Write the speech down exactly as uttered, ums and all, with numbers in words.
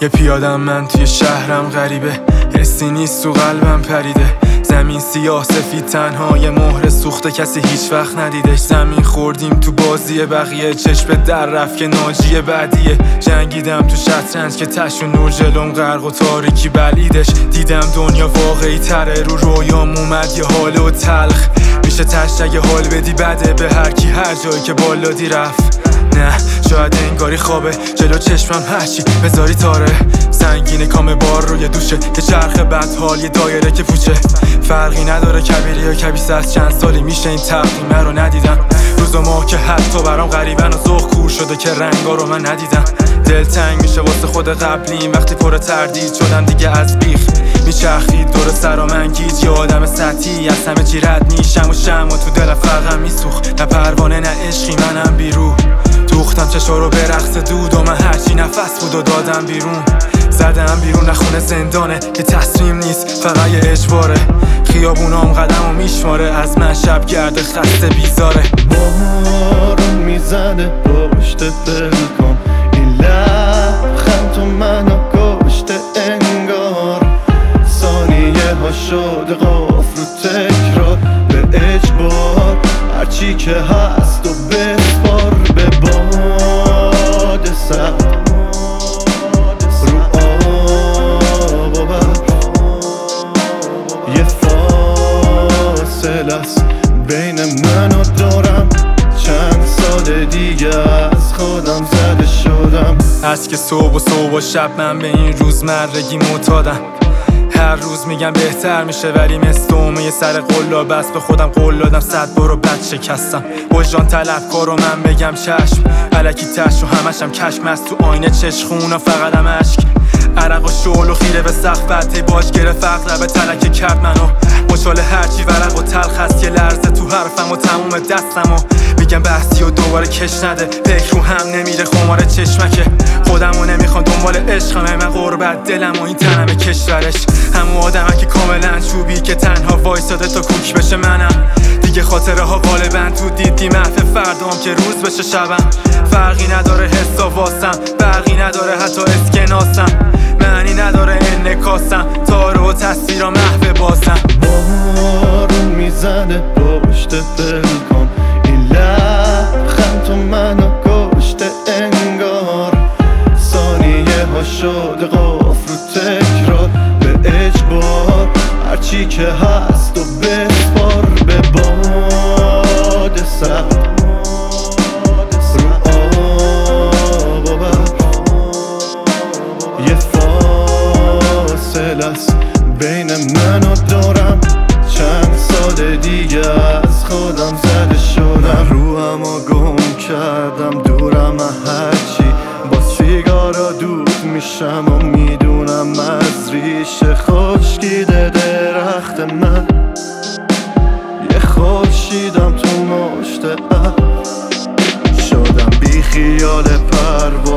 یه پیادم من توی شهرم غریبه، حسی نیست تو قلبم پریده. زمین سیاه سفید تنها یه مهر سوخته، کسی هیچ وقت ندیدش. زمین خوردیم تو بازی بقیه، چشم در رفت که ناجی بعدیه. جنگیدم تو شطرنج که تش و نور جلوم غرق و تاریکی بلیدش. دیدم دنیا واقعی تره، رو رویام اومد یه حال و تلخ. میشه تشت اگه حال بدی بده به هر کی هر جایی که بالادی رفت. نه شاید انگاری خوابه جلو چشمم، هرچی بذاری تاره. سنگین کام بار روی دوشه، یه چرخ بد حال یه دایره که پوچه. فرقی نداره کبیری یا کبیسه، از چند سالی میشه این تقدیمه رو ندیدم. روز و ماه که حتی برام غریبن و ذوق کور شده که رنگا رو من ندیدم. دل تنگ میشه واسه خود قبلیم وقتی پر تردید شدم دیگه از بیخ. میچرخید دور سرام انگیز، یه آدم سطحی از همه چی رد میشم و شم و تو دل فرقم میسوخت. نه پروانه نه عشقی منم بیرو، دوختم چشا رو به رقص دود و من هرچی نفس بود و دادم بیرون. زدم بیرون نخونه زندانه که تصمیم نیست فقط یه اجباره. خیابونام قدم و میشماره، از من شب گرده خسته بیزاره. بارون میزنه پشت بلکن، این لبخند تو منو کشته انگار. ثانیه ها شد قفل رو تکرار، به اجبار هرچی که هست و بسپار به باد سر. بین من و دورم چند سال دیگه از خودم زده شدم. از که صبح و صبح و شب من به این روزمرگی معتادم. هر روز میگم بهتر میشه ولی مثل اومه سر قلا بس به خودم قول دادم. صد بارو بد شکستم، وجدان طلبکار و من بگم چشم. الکی تش و همشم کشم از تو آینه چشخونا فقطم عشق. عرق و شعل و خیره به سقف بده باش گره فقر به تلک کرد منو. مشال هرچی ورق و تلخ هست یه لرزه تو حرفم و تموم دستم و میگم بحثی و دوباره کش نده. پیک رو هم نمیره خمار چشمکه، خودمو نمیخوام دنبال عشقم. من غربت دلم و این تنم کشورش، همون آدمه که کاملا چوبی که تنها وایساده تا کوک بشه منم. دیگه خاطره ها غالبا تو دیدی محو فردام که روز بشه شبم. فرقی نداره حسا واسم، فرقی نداره حتی اسکناسم. معنی نداره انکاسم، تاره و تصویرا محو باسم. بارون میزنه پشت بلکن، این لبخند تو منو کشته انگار. ثانیه ها شد قفل رو تکرار، به اجبار هرچی که هست و بسپار به باد سر. رو آب و برق یه فاصله است بین من و دورم، چند سال دیگه از خودم زده شدم. روحم و گم کردم دورم هرچی، با سیگارا دود میشم و میدونم از ریشه خشکیده درخت من. یه خورشیدم تو مشت ابر، شدم بی خیال پرواز